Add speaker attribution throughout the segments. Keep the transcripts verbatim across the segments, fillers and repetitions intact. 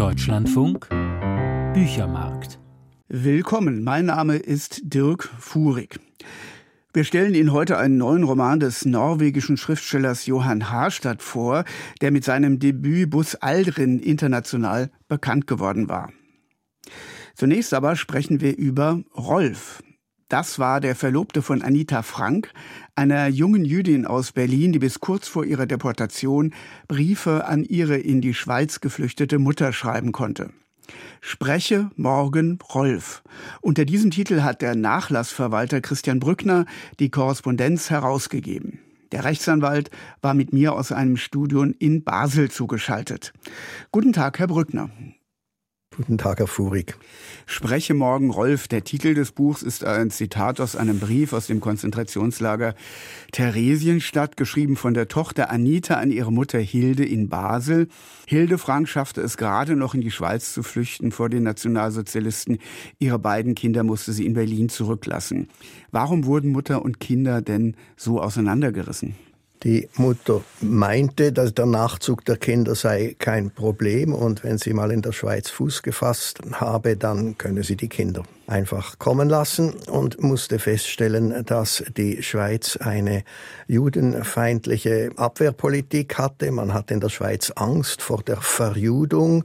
Speaker 1: Deutschlandfunk Büchermarkt.
Speaker 2: Willkommen, mein Name ist Dirk Furig. Wir stellen Ihnen heute einen neuen Roman des norwegischen Schriftstellers Johan Harstad vor, der mit seinem Debüt Buss Aldrin international bekannt geworden war. Zunächst aber sprechen wir über Rolf. Das war der Verlobte von Anita Frank, einer jungen Jüdin aus Berlin, die bis kurz vor ihrer Deportation Briefe an ihre in die Schweiz geflüchtete Mutter schreiben konnte. Spreche morgen Rolf. Unter diesem Titel hat der Nachlassverwalter Christian Brückner die Korrespondenz herausgegeben. Der Rechtsanwalt war mit mir aus einem Studio in Basel zugeschaltet. Guten Tag, Herr Brückner.
Speaker 3: Guten Tag, Herr Furig.
Speaker 2: Spreche morgen Rolf. Der Titel des Buchs ist ein Zitat aus einem Brief aus dem Konzentrationslager Theresienstadt, geschrieben von der Tochter Anita an ihre Mutter Hilde in Basel. Hilde Frank schaffte es gerade noch in die Schweiz zu flüchten vor den Nationalsozialisten. Ihre beiden Kinder musste sie in Berlin zurücklassen. Warum wurden Mutter und Kinder denn so auseinandergerissen?
Speaker 3: Die Mutter meinte, dass der Nachzug der Kinder sei kein Problem und wenn sie mal in der Schweiz Fuß gefasst habe, dann könne sie die Kinder einfach kommen lassen und musste feststellen, dass die Schweiz eine judenfeindliche Abwehrpolitik hatte. Man hatte in der Schweiz Angst vor der Verjudung.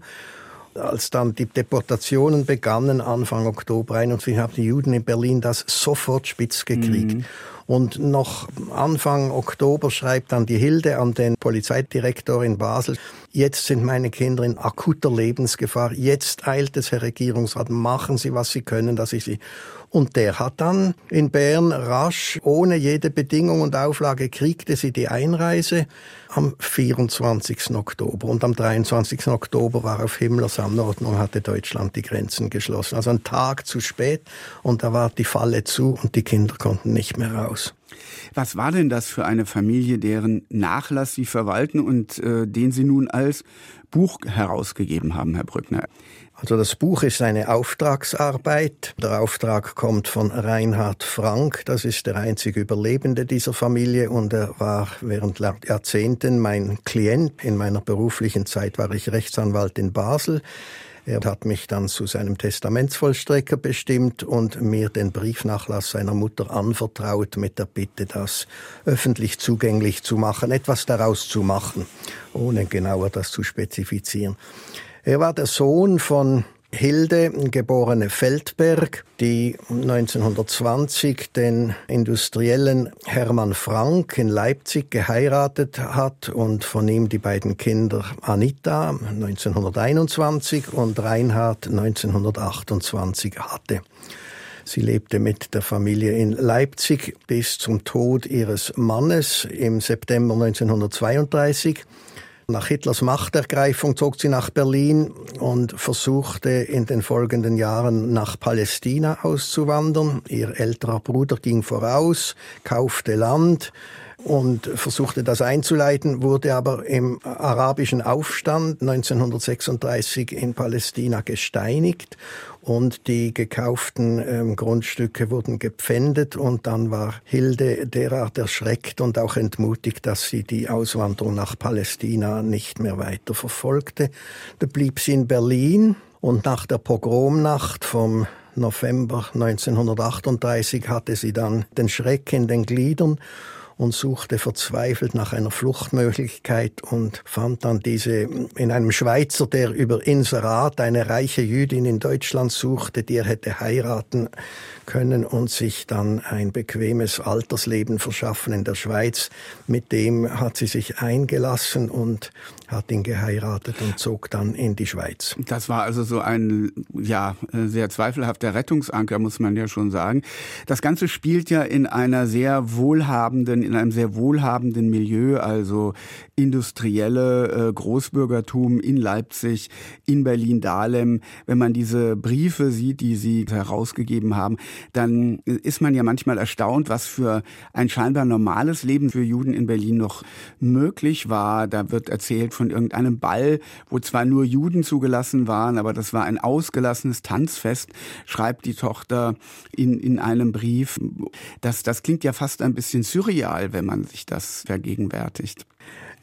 Speaker 3: Als dann die Deportationen begannen, Anfang Oktober einundvierzig, haben die Juden in Berlin das sofort spitz gekriegt. Mhm. Und noch Anfang Oktober schreibt dann die Hilde an den Polizeidirektor in Basel: Jetzt sind meine Kinder in akuter Lebensgefahr. Jetzt eilt es, Herr Regierungsrat, machen Sie, was Sie können, dass ich sie... Und der hat dann in Bern rasch, ohne jede Bedingung und Auflage, kriegte sie die Einreise am vierundzwanzigsten Oktober. Und am dreiundzwanzigsten Oktober war auf Himmlers Anordnung, hatte Deutschland die Grenzen geschlossen. Also ein Tag zu spät und da war die Falle zu und die Kinder konnten nicht mehr raus.
Speaker 2: Was war denn das für eine Familie, deren Nachlass Sie verwalten und äh, den Sie nun als Buch herausgegeben haben, Herr Brückner?
Speaker 3: Also das Buch ist eine Auftragsarbeit. Der Auftrag kommt von Reinhard Frank. Das ist der einzige Überlebende dieser Familie und er war während Jahrzehnten mein Klient. In meiner beruflichen Zeit war ich Rechtsanwalt in Basel. Er hat mich dann zu seinem Testamentsvollstrecker bestimmt und mir den Briefnachlass seiner Mutter anvertraut mit der Bitte, das öffentlich zugänglich zu machen, etwas daraus zu machen, ohne genauer das zu spezifizieren. Er war der Sohn von Hilde, geborene Feldberg, die neunzehnhundertzwanzig den Industriellen Hermann Frank in Leipzig geheiratet hat und von ihm die beiden Kinder Anita neunzehnhunderteinundzwanzig und Reinhard neunzehnhundertachtundzwanzig hatte. Sie lebte mit der Familie in Leipzig bis zum Tod ihres Mannes im September neunzehnhundertzweiunddreißig. Nach Hitlers Machtergreifung zog sie nach Berlin und versuchte in den folgenden Jahren nach Palästina auszuwandern. Ihr älterer Bruder ging voraus, kaufte Land und versuchte das einzuleiten, wurde aber im arabischen Aufstand neunzehnhundertsechsunddreißig in Palästina gesteinigt und die gekauften ähm, Grundstücke wurden gepfändet und dann war Hilde derart erschreckt und auch entmutigt, dass sie die Auswanderung nach Palästina nicht mehr weiter verfolgte. Da blieb sie in Berlin und nach der Pogromnacht vom November neunzehnhundertachtunddreißig hatte sie dann den Schreck in den Gliedern und suchte verzweifelt nach einer Fluchtmöglichkeit und fand dann diese in einem Schweizer, der über Inserat eine reiche Jüdin in Deutschland suchte, die er hätte heiraten können und sich dann ein bequemes Altersleben verschaffen in der Schweiz. Mit dem hat sie sich eingelassen und hat ihn geheiratet und zog dann in die Schweiz.
Speaker 2: Das war also so ein, ja, sehr zweifelhafter Rettungsanker, muss man ja schon sagen. Das Ganze spielt ja in einer sehr wohlhabenden, in einem sehr wohlhabenden Milieu, also industrielle äh, Großbürgertum in Leipzig, in Berlin-Dahlem. Wenn man diese Briefe sieht, die Sie herausgegeben haben, dann ist man ja manchmal erstaunt, was für ein scheinbar normales Leben für Juden in Berlin noch möglich war. Da wird erzählt von irgendeinem Ball, wo zwar nur Juden zugelassen waren, aber das war ein ausgelassenes Tanzfest, schreibt die Tochter in, in einem Brief. Das, das klingt ja fast ein bisschen surreal, wenn man sich das vergegenwärtigt.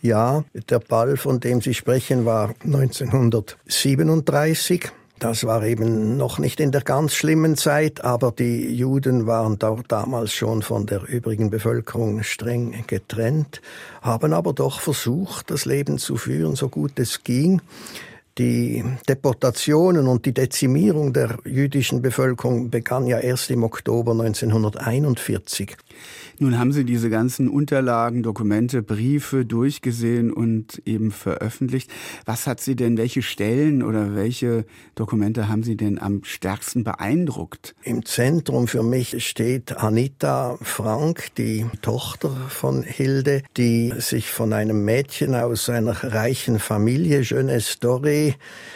Speaker 3: Ja, der Ball, von dem Sie sprechen, war neunzehnhundertsiebenunddreißig. Das war eben noch nicht in der ganz schlimmen Zeit, aber die Juden waren dort damals schon von der übrigen Bevölkerung streng getrennt, haben aber doch versucht, das Leben zu führen, so gut es ging. Die Deportationen und die Dezimierung der jüdischen Bevölkerung begann ja erst im Oktober neunzehnhunderteinundvierzig.
Speaker 2: Nun haben Sie diese ganzen Unterlagen, Dokumente, Briefe durchgesehen und eben veröffentlicht. Was hat Sie denn, welche Stellen oder welche Dokumente haben Sie denn am stärksten beeindruckt?
Speaker 3: Im Zentrum für mich steht Anita Frank, die Tochter von Hilde, die sich von einem Mädchen aus einer reichen Familie, Jeunesse Dorée,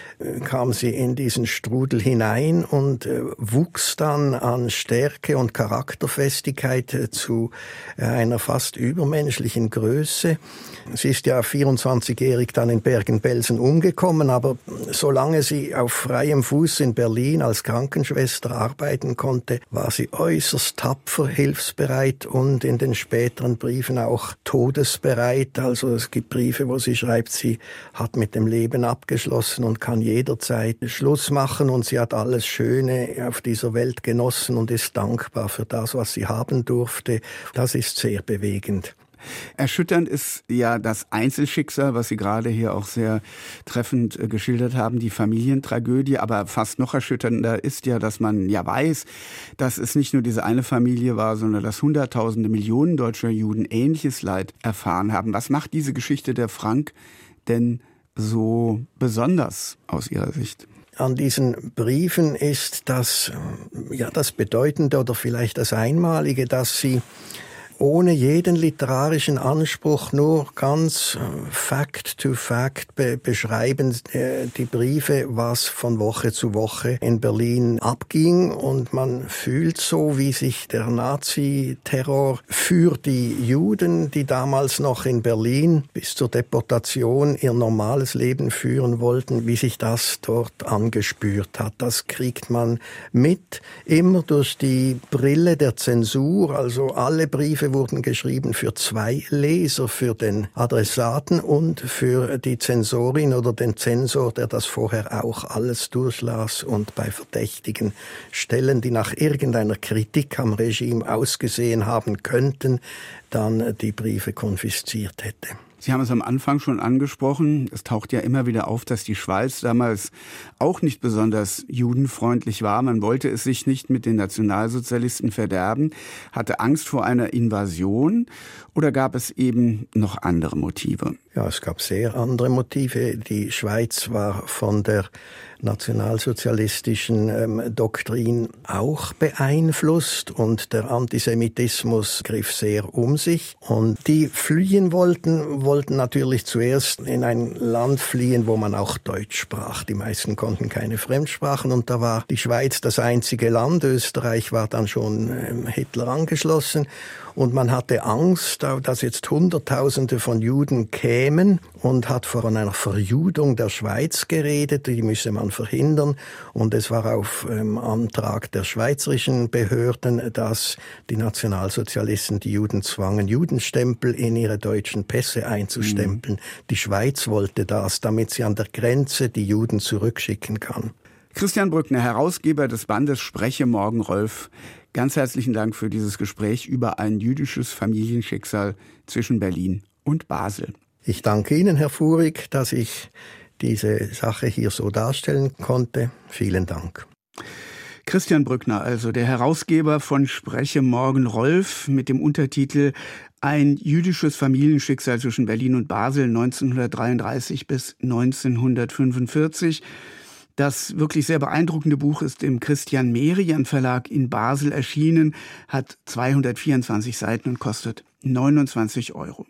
Speaker 3: kam sie in diesen Strudel hinein und äh, wuchs dann an Stärke und Charakterfestigkeit äh, zu äh, einer fast übermenschlichen Größe. Sie ist ja vierundzwanzigjährig dann in Bergen-Belsen umgekommen, aber solange sie auf freiem Fuß in Berlin als Krankenschwester arbeiten konnte, war sie äußerst tapfer, hilfsbereit und in den späteren Briefen auch todesbereit. Also es gibt Briefe, wo sie schreibt, sie hat mit dem Leben abgeschlossen und kann jederzeit Schluss machen, und sie hat alles Schöne auf dieser Welt genossen und ist dankbar für das, was sie haben durfte. Das ist sehr bewegend.
Speaker 2: Erschütternd ist ja das Einzelschicksal, was Sie gerade hier auch sehr treffend äh, geschildert haben, die Familientragödie. Aber fast noch erschütternder ist ja, dass man ja weiß, dass es nicht nur diese eine Familie war, sondern dass Hunderttausende, Millionen deutscher Juden ähnliches Leid erfahren haben. Was macht diese Geschichte der Frank denn so besonders aus Ihrer Sicht?
Speaker 3: An diesen Briefen ist das, ja, das Bedeutende oder vielleicht das Einmalige, dass sie ohne jeden literarischen Anspruch nur ganz Fact to Fact be- beschreiben äh, die Briefe, was von Woche zu Woche in Berlin abging, und man fühlt so, wie sich der Nazi-Terror für die Juden, die damals noch in Berlin bis zur Deportation ihr normales Leben führen wollten, wie sich das dort angespürt hat. Das kriegt man mit, immer durch die Brille der Zensur, also alle Briefe wurden geschrieben für zwei Leser, für den Adressaten und für die Zensorin oder den Zensor, der das vorher auch alles durchlas und bei verdächtigen Stellen, die nach irgendeiner Kritik am Regime ausgesehen haben könnten, dann die Briefe konfisziert hätte.
Speaker 2: Sie haben es am Anfang schon angesprochen. Es taucht ja immer wieder auf, dass die Schweiz damals auch nicht besonders judenfreundlich war. Man wollte es sich nicht mit den Nationalsozialisten verderben, hatte Angst vor einer Invasion, oder gab es eben noch andere Motive?
Speaker 3: Ja, es gab sehr andere Motive. Die Schweiz war von der nationalsozialistischen ähm, Doktrin auch beeinflusst, und der Antisemitismus griff sehr um sich. Und die fliehen wollten, wollten natürlich zuerst in ein Land fliehen, wo man auch Deutsch sprach. Die meisten konnten keine Fremdsprachen, und da war die Schweiz das einzige Land. Österreich war dann schon ähm, Hitler angeschlossen. Und man hatte Angst, dass jetzt Hunderttausende von Juden kämen, und hat von einer Verjudung der Schweiz geredet, die müsse man verhindern. Und es war auf ähm, Antrag der schweizerischen Behörden, dass die Nationalsozialisten die Juden zwangen, Judenstempel in ihre deutschen Pässe einzustempeln. Mhm. Die Schweiz wollte das, damit sie an der Grenze die Juden zurückschicken kann.
Speaker 2: Christian Brückner, Herausgeber des Bandes Spreche morgen, Rolf. Ganz herzlichen Dank für dieses Gespräch über ein jüdisches Familienschicksal zwischen Berlin und Basel.
Speaker 3: Ich danke Ihnen, Herr Fuhrig, dass ich diese Sache hier so darstellen konnte. Vielen Dank.
Speaker 2: Christian Brückner, also der Herausgeber von Spreche morgen, Rolf, mit dem Untertitel Ein jüdisches Familienschicksal zwischen Berlin und Basel neunzehnhundertdreiunddreißig bis neunzehnhundertfünfundvierzig. Das wirklich sehr beeindruckende Buch ist im Christian Merian Verlag in Basel erschienen, hat zweihundertvierundzwanzig Seiten und kostet neunundzwanzig Euro.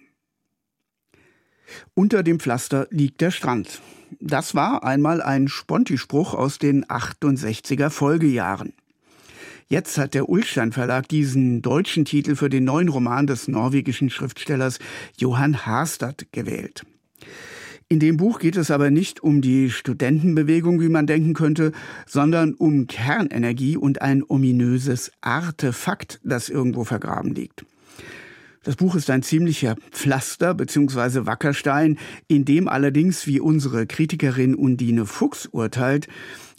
Speaker 2: Unter dem Pflaster liegt der Strand. Das war einmal ein Sponti-Spruch aus den achtundsechziger Folgejahren. Jetzt hat der Ullstein Verlag diesen deutschen Titel für den neuen Roman des norwegischen Schriftstellers Johan Harstad gewählt. In dem Buch geht es aber nicht um die Studentenbewegung, wie man denken könnte, sondern um Kernenergie und ein ominöses Artefakt, das irgendwo vergraben liegt. Das Buch ist ein ziemlicher Pflaster bzw. Wackerstein, in dem allerdings, wie unsere Kritikerin Undine Fuchs urteilt,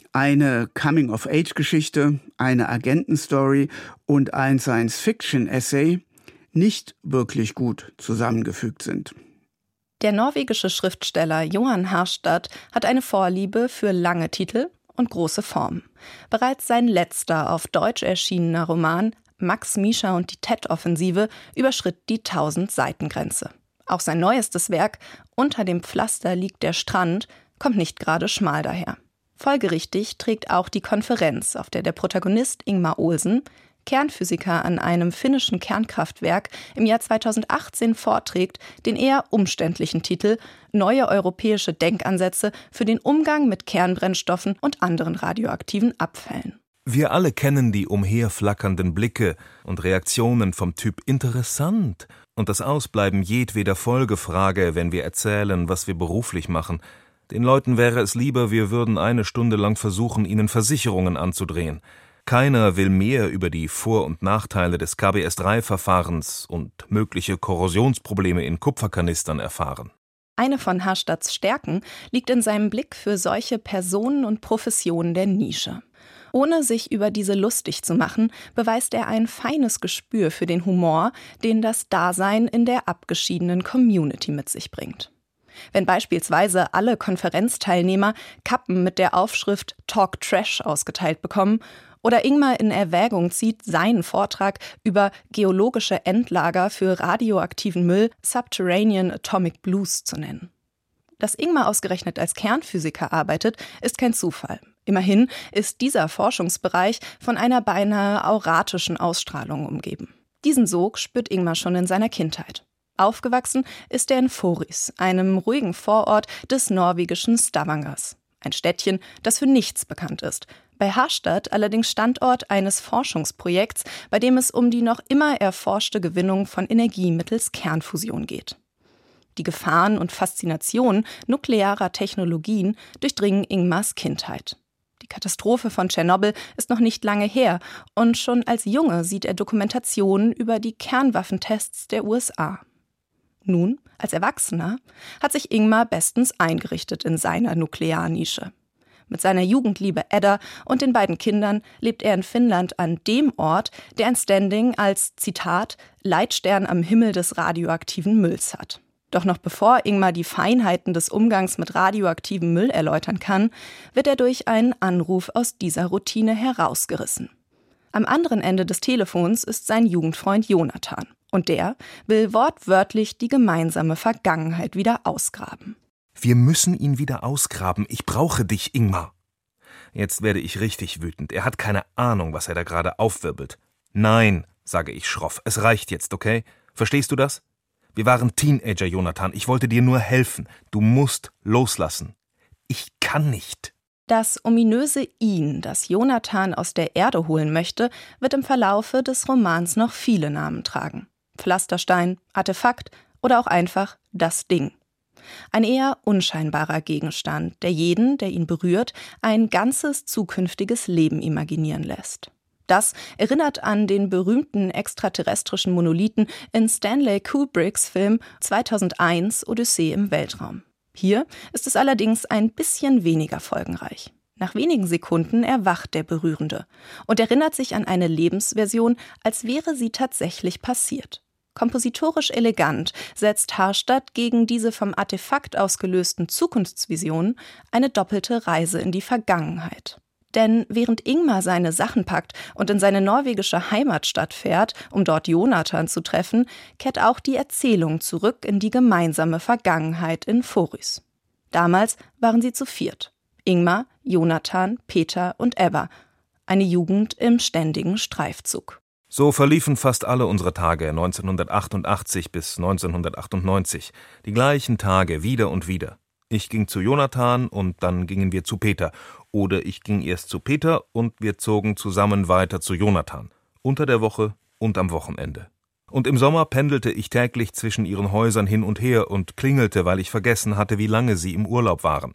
Speaker 2: eine Coming-of-Age-Geschichte, eine Agentenstory und ein Science-Fiction-Essay nicht wirklich gut zusammengefügt sind.
Speaker 4: Der norwegische Schriftsteller Johan Harstad hat eine Vorliebe für lange Titel und große Formen. Bereits sein letzter auf Deutsch erschienener Roman Max, Misha und die Tet-Offensive überschritt die tausend-Seiten-Grenze. Auch sein neuestes Werk Unter dem Pflaster liegt der Strand kommt nicht gerade schmal daher. Folgerichtig trägt auch die Konferenz, auf der der Protagonist Ingmar Olsen, Kernphysiker an einem finnischen Kernkraftwerk, im Jahr zweitausendachtzehn vorträgt, den eher umständlichen Titel »Neue europäische Denkansätze für den Umgang mit Kernbrennstoffen und anderen radioaktiven Abfällen«.
Speaker 5: Wir alle kennen die umherflackernden Blicke und Reaktionen vom Typ »interessant« und das Ausbleiben jedweder Folgefrage, wenn wir erzählen, was wir beruflich machen. Den Leuten wäre es lieber, wir würden eine Stunde lang versuchen, ihnen Versicherungen anzudrehen. Keiner will mehr über die Vor- und Nachteile des K B S drei Verfahrens und mögliche Korrosionsprobleme in Kupferkanistern erfahren.
Speaker 4: Eine von Harstads Stärken liegt in seinem Blick für solche Personen und Professionen der Nische. Ohne sich über diese lustig zu machen, beweist er ein feines Gespür für den Humor, den das Dasein in der abgeschiedenen Community mit sich bringt. Wenn beispielsweise alle Konferenzteilnehmer Kappen mit der Aufschrift Talk Trash ausgeteilt bekommen oder Ingmar in Erwägung zieht, seinen Vortrag über geologische Endlager für radioaktiven Müll Subterranean Atomic Blues zu nennen. Dass Ingmar ausgerechnet als Kernphysiker arbeitet, ist kein Zufall. Immerhin ist dieser Forschungsbereich von einer beinahe auratischen Ausstrahlung umgeben. Diesen Sog spürt Ingmar schon in seiner Kindheit. Aufgewachsen ist er in Foris, einem ruhigen Vorort des norwegischen Stavangers. Ein Städtchen, das für nichts bekannt ist. Bei Harstad allerdings Standort eines Forschungsprojekts, bei dem es um die noch immer erforschte Gewinnung von Energie mittels Kernfusion geht. Die Gefahren und Faszinationen nuklearer Technologien durchdringen Ingmars Kindheit. Die Katastrophe von Tschernobyl ist noch nicht lange her und schon als Junge sieht er Dokumentationen über die Kernwaffentests der U S A. Nun, als Erwachsener, hat sich Ingmar bestens eingerichtet in seiner Nuklearnische. Mit seiner Jugendliebe Edda und den beiden Kindern lebt er in Finnland an dem Ort, der ein Standing als, Zitat, Leitstern am Himmel des radioaktiven Mülls hat. Doch noch bevor Ingmar die Feinheiten des Umgangs mit radioaktivem Müll erläutern kann, wird er durch einen Anruf aus dieser Routine herausgerissen. Am anderen Ende des Telefons ist sein Jugendfreund Jonathan. Und der will wortwörtlich die gemeinsame Vergangenheit wieder ausgraben.
Speaker 5: Wir müssen ihn wieder ausgraben. Ich brauche dich, Ingmar. Jetzt werde ich richtig wütend. Er hat keine Ahnung, was er da gerade aufwirbelt. Nein, sage ich schroff. Es reicht jetzt, okay? Verstehst du das? Wir waren Teenager, Jonathan. Ich wollte dir nur helfen. Du musst loslassen. Ich kann nicht.
Speaker 4: Das ominöse Ihn, das Jonathan aus der Erde holen möchte, wird im Verlaufe des Romans noch viele Namen tragen. Pflasterstein, Artefakt oder auch einfach das Ding. Ein eher unscheinbarer Gegenstand, der jeden, der ihn berührt, ein ganzes zukünftiges Leben imaginieren lässt. Das erinnert an den berühmten extraterrestrischen Monolithen in Stanley Kubricks Film zweitausendeins Odyssee im Weltraum. Hier ist es allerdings ein bisschen weniger folgenreich. Nach wenigen Sekunden erwacht der Berührende und erinnert sich an eine Lebensversion, als wäre sie tatsächlich passiert. Kompositorisch elegant setzt Harstad gegen diese vom Artefakt ausgelösten Zukunftsvisionen eine doppelte Reise in die Vergangenheit. Denn während Ingmar seine Sachen packt und in seine norwegische Heimatstadt fährt, um dort Jonathan zu treffen, kehrt auch die Erzählung zurück in die gemeinsame Vergangenheit in Foris. Damals waren sie zu viert. Ingmar, Jonathan, Peter und Ebba. Eine Jugend im ständigen Streifzug.
Speaker 5: So verliefen fast alle unsere Tage neunzehnhundertachtundachtzig bis neunzehnhundertachtundneunzig. Die gleichen Tage wieder und wieder. Ich ging zu Jonathan und dann gingen wir zu Peter. Oder ich ging erst zu Peter und wir zogen zusammen weiter zu Jonathan. Unter der Woche und am Wochenende. Und im Sommer pendelte ich täglich zwischen ihren Häusern hin und her und klingelte, weil ich vergessen hatte, wie lange sie im Urlaub waren.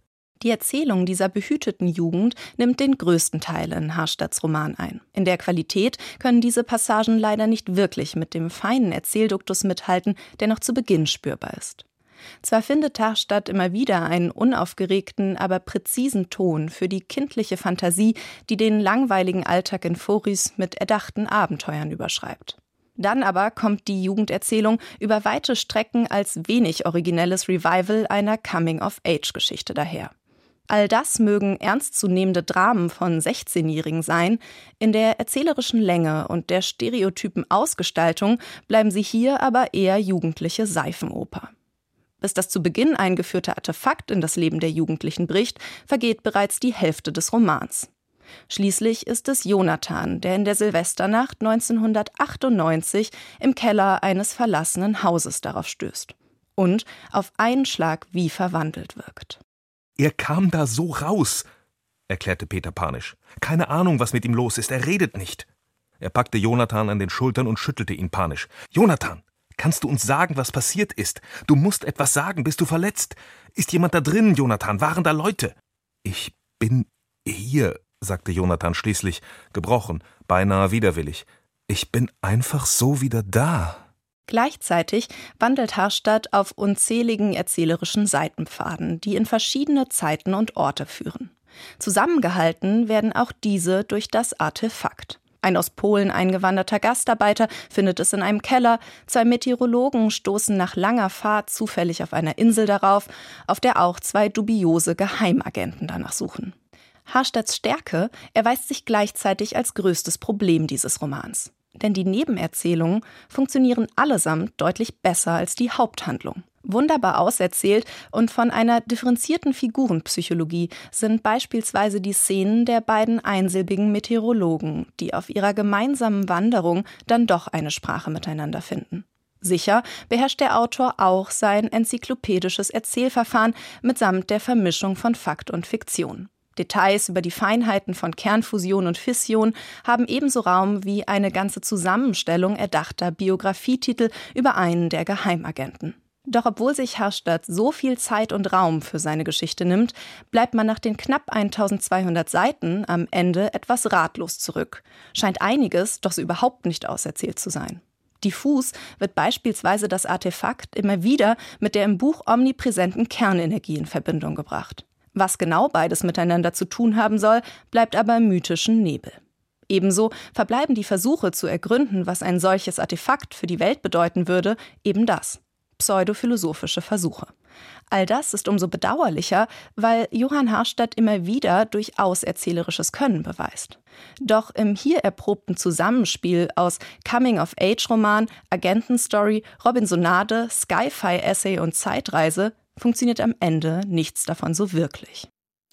Speaker 4: Die Erzählung dieser behüteten Jugend nimmt den größten Teil in Harstadts Roman ein. In der Qualität können diese Passagen leider nicht wirklich mit dem feinen Erzählduktus mithalten, der noch zu Beginn spürbar ist. Zwar findet Harstadt immer wieder einen unaufgeregten, aber präzisen Ton für die kindliche Fantasie, die den langweiligen Alltag in Foris mit erdachten Abenteuern überschreibt. Dann aber kommt die Jugenderzählung über weite Strecken als wenig originelles Revival einer Coming-of-Age-Geschichte daher. All das mögen ernstzunehmende Dramen von sechzehnjährigen sein, in der erzählerischen Länge und der stereotypen Ausgestaltung bleiben sie hier aber eher jugendliche Seifenoper. Bis das zu Beginn eingeführte Artefakt in das Leben der Jugendlichen bricht, vergeht bereits die Hälfte des Romans. Schließlich ist es Jonathan, der in der Silvesternacht neunzehnhundertachtundneunzig im Keller eines verlassenen Hauses darauf stößt und auf einen Schlag wie verwandelt wirkt.
Speaker 5: »Er kam da so raus«, erklärte Peter panisch. »Keine Ahnung, was mit ihm los ist, er redet nicht.« Er packte Jonathan an den Schultern und schüttelte ihn panisch. »Jonathan, kannst du uns sagen, was passiert ist? Du musst etwas sagen, bist du verletzt? Ist jemand da drin, Jonathan? Waren da Leute?« »Ich bin hier«, sagte Jonathan schließlich, gebrochen, beinahe widerwillig. »Ich bin einfach so wieder da.«
Speaker 4: Gleichzeitig wandelt Harstadt auf unzähligen erzählerischen Seitenpfaden, die in verschiedene Zeiten und Orte führen. Zusammengehalten werden auch diese durch das Artefakt. Ein aus Polen eingewanderter Gastarbeiter findet es in einem Keller, zwei Meteorologen stoßen nach langer Fahrt zufällig auf einer Insel darauf, auf der auch zwei dubiose Geheimagenten danach suchen. Harstadts Stärke erweist sich gleichzeitig als größtes Problem dieses Romans. Denn die Nebenerzählungen funktionieren allesamt deutlich besser als die Haupthandlung. Wunderbar auserzählt und von einer differenzierten Figurenpsychologie sind beispielsweise die Szenen der beiden einsilbigen Meteorologen, die auf ihrer gemeinsamen Wanderung dann doch eine Sprache miteinander finden. Sicher beherrscht der Autor auch sein enzyklopädisches Erzählverfahren mitsamt der Vermischung von Fakt und Fiktion. Details über die Feinheiten von Kernfusion und Fission haben ebenso Raum wie eine ganze Zusammenstellung erdachter Biografietitel über einen der Geheimagenten. Doch obwohl sich Harstadt so viel Zeit und Raum für seine Geschichte nimmt, bleibt man nach den knapp eintausendzweihundert Seiten am Ende etwas ratlos zurück. Scheint einiges doch so überhaupt nicht auserzählt zu sein. Diffus wird beispielsweise das Artefakt immer wieder mit der im Buch omnipräsenten Kernenergie in Verbindung gebracht. Was genau beides miteinander zu tun haben soll, bleibt aber im mythischen Nebel. Ebenso verbleiben die Versuche zu ergründen, was ein solches Artefakt für die Welt bedeuten würde, eben das: pseudophilosophische Versuche. All das ist umso bedauerlicher, weil Johann Harstadt immer wieder durchaus erzählerisches Können beweist. Doch im hier erprobten Zusammenspiel aus Coming-of-Age-Roman, Agentenstory, Robinsonade, Sci-Fi-Essay und Zeitreise funktioniert am Ende nichts davon so wirklich.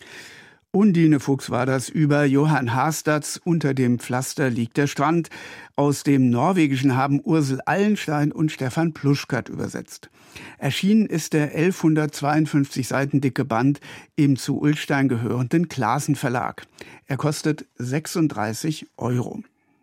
Speaker 2: Undine Fuchs war das über Johann Harstadts Unter dem Pflaster liegt der Strand. Aus dem Norwegischen haben Ursel Allenstein und Stefan Pluschkat übersetzt. Erschienen ist der elfhundertzweiundfünfzig Seiten dicke Band im zu Ullstein gehörenden Clasen Verlag. Er kostet sechsunddreißig Euro.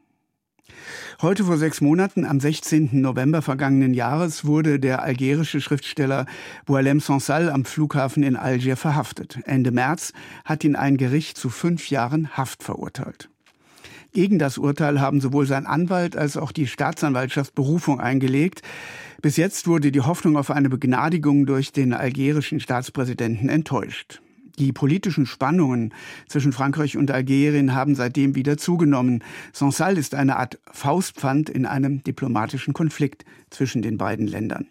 Speaker 2: Heute vor sechs Monaten, am sechzehnten November vergangenen Jahres, wurde der algerische Schriftsteller Boualem Sansal am Flughafen in Algier verhaftet. Ende März hat ihn ein Gericht zu fünf Jahren Haft verurteilt. Gegen das Urteil haben sowohl sein Anwalt als auch die Staatsanwaltschaft Berufung eingelegt. Bis jetzt wurde die Hoffnung auf eine Begnadigung durch den algerischen Staatspräsidenten enttäuscht. Die politischen Spannungen zwischen Frankreich und Algerien haben seitdem wieder zugenommen. Sansal ist eine Art Faustpfand in einem diplomatischen Konflikt zwischen den beiden Ländern.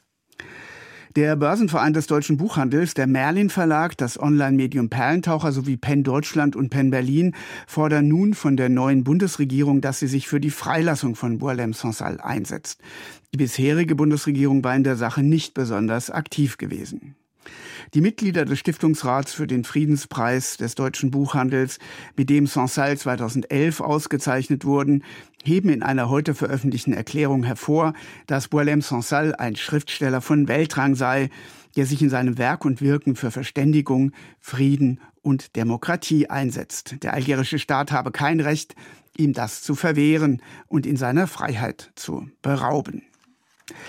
Speaker 2: Der Börsenverein des deutschen Buchhandels, der Merlin Verlag, das Online-Medium Perlentaucher sowie Penn Deutschland und Penn Berlin fordern nun von der neuen Bundesregierung, dass sie sich für die Freilassung von Boualem Sansal einsetzt. Die bisherige Bundesregierung war in der Sache nicht besonders aktiv gewesen. Die Mitglieder des Stiftungsrats für den Friedenspreis des deutschen Buchhandels, mit dem Sansal zweitausendelf ausgezeichnet wurden, heben in einer heute veröffentlichten Erklärung hervor, dass Boualem Sansal ein Schriftsteller von Weltrang sei, der sich in seinem Werk und Wirken für Verständigung, Frieden und Demokratie einsetzt. Der algerische Staat habe kein Recht, ihm das zu verwehren und ihn seiner Freiheit zu berauben.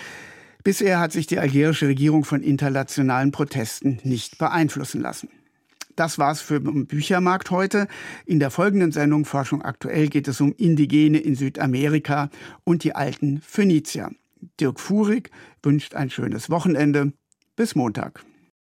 Speaker 2: Bisher hat sich die algerische Regierung von internationalen Protesten nicht beeinflussen lassen. Das war's für den Büchermarkt heute. In der folgenden Sendung Forschung aktuell geht es um Indigene in Südamerika und die alten Phönizier. Dirk Fuhrig wünscht ein schönes Wochenende. Bis Montag.